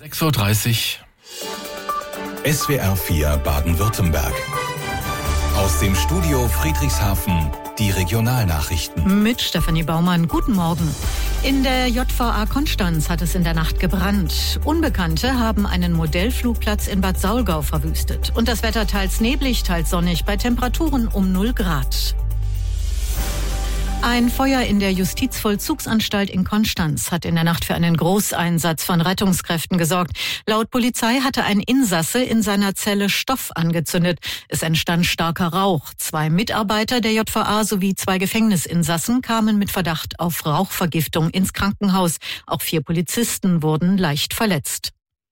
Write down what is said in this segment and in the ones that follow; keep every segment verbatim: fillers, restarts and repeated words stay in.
sechs Uhr dreißig. S W R vier Baden-Württemberg. Aus dem Studio Friedrichshafen die Regionalnachrichten. Mit Stefanie Baumann. Guten Morgen. In der J V A Konstanz hat es in der Nacht gebrannt. Unbekannte haben einen Modellflugplatz in Bad Saulgau verwüstet. Und das Wetter teils neblig, teils sonnig bei Temperaturen um null Grad. Ein Feuer in der Justizvollzugsanstalt in Konstanz hat in der Nacht für einen Großeinsatz von Rettungskräften gesorgt. Laut Polizei hatte ein Insasse in seiner Zelle Stoff angezündet. Es entstand starker Rauch. Zwei Mitarbeiter der J V A sowie zwei Gefängnisinsassen kamen mit Verdacht auf Rauchvergiftung ins Krankenhaus. Auch vier Polizisten wurden leicht verletzt.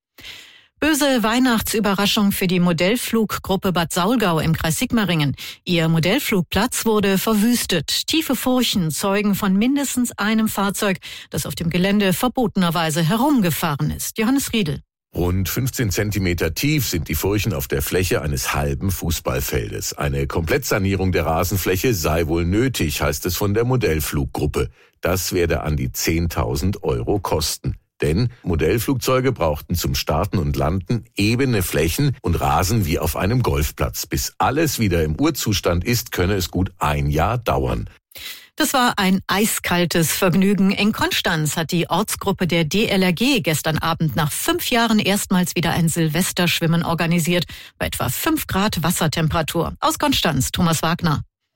Böse Weihnachtsüberraschung für die Modellfluggruppe Bad Saulgau im Kreis Sigmaringen. Ihr Modellflugplatz wurde verwüstet. Tiefe Furchen zeugen von mindestens einem Fahrzeug, das auf dem Gelände verbotenerweise herumgefahren ist. Johannes Riedel. Rund fünfzehn Zentimeter tief sind die Furchen auf der Fläche eines halben Fußballfeldes. Eine Komplettsanierung der Rasenfläche sei wohl nötig, heißt es von der Modellfluggruppe. Das werde an die zehntausend Euro kosten. Denn Modellflugzeuge brauchten zum Starten und Landen ebene Flächen und Rasen wie auf einem Golfplatz. Bis alles wieder im Urzustand ist, könne es gut ein Jahr dauern. Das war ein eiskaltes Vergnügen. In Konstanz hat die Ortsgruppe der D L R G gestern Abend nach fünf Jahren erstmals wieder ein Silvesterschwimmen organisiert. Bei etwa fünf Grad Wassertemperatur. Aus Konstanz, Thomas Wagner.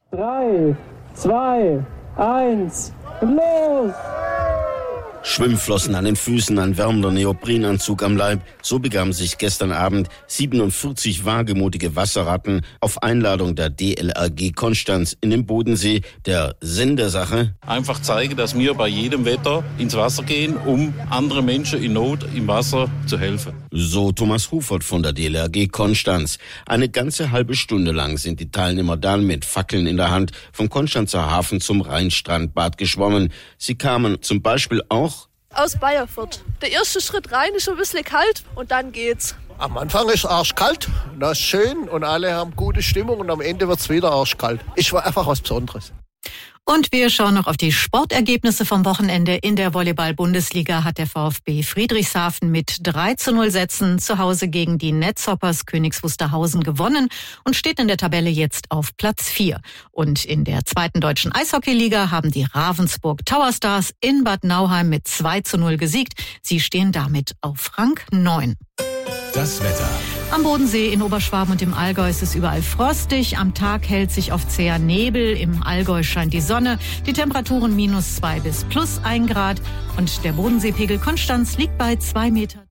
Drei, zwei, eins, los! Schwimmflossen an den Füßen, ein wärmender Neoprenanzug am Leib. So begaben sich gestern Abend siebenundvierzig wagemutige Wasserratten auf Einladung der D L R G Konstanz in den Bodensee, der Sinn der Sache. Einfach zeigen, dass wir bei jedem Wetter ins Wasser gehen, um anderen Menschen in Not im Wasser zu helfen. So Thomas Hufert von der D L R G Konstanz. Eine ganze halbe Stunde lang sind die Teilnehmer dann mit Fackeln in der Hand vom Konstanzer Hafen zum Rheinstrandbad geschwommen. Sie kamen zum Beispiel auch aus Bayerfurt. Der erste Schritt rein ist schon ein bisschen kalt und dann geht's. Am Anfang ist es arschkalt, das ist schön und alle haben gute Stimmung und am Ende wird's wieder arschkalt. Ist einfach was Besonderes. Und wir schauen noch auf die Sportergebnisse vom Wochenende. In der Volleyball-Bundesliga hat der VfB Friedrichshafen mit drei zu null Sätzen zu Hause gegen die Netzhoppers Königs Wusterhausen gewonnen und steht in der Tabelle jetzt auf Platz vier. Und in der zweiten deutschen Eishockeyliga haben die Ravensburg Tower Stars in Bad Nauheim mit zwei zu null gesiegt. Sie stehen damit auf Rang neun. Das Wetter. Am Bodensee, in Oberschwaben und im Allgäu ist es überall frostig. Am Tag hält sich oft zäher Nebel. Im Allgäu scheint die Sonne. Die Temperaturen minus zwei bis plus ein Grad. Und der Bodenseepegel Konstanz liegt bei zwei Meter.